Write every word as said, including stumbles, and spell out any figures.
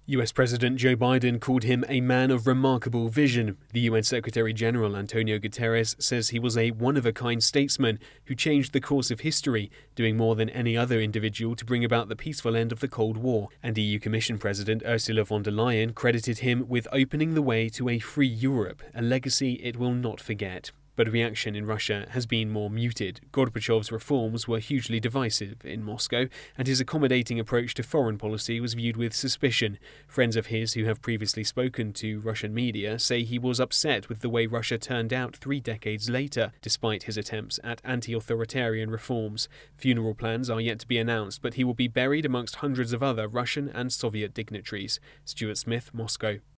U S President Joe Biden called him a man of remarkable vision. The U N Secretary-General Antonio Guterres says he was a one-of-a-kind statesman who changed the course of history, doing more than any other individual to bring about the peaceful end of the Cold War. And E U Commission President Ursula von der Leyen credited him with opening the way to a free Europe, a legacy it will not forget. But reaction in Russia has been more muted. Gorbachev's reforms were hugely divisive in Moscow, and his accommodating approach to foreign policy was viewed with suspicion. Friends of his who have previously spoken to Russian media say he was upset with the way Russia turned out three decades later, despite his attempts at anti-authoritarian reforms. Funeral plans are yet to be announced, but he will be buried amongst hundreds of other Russian and Soviet dignitaries. Stuart Smith, Moscow.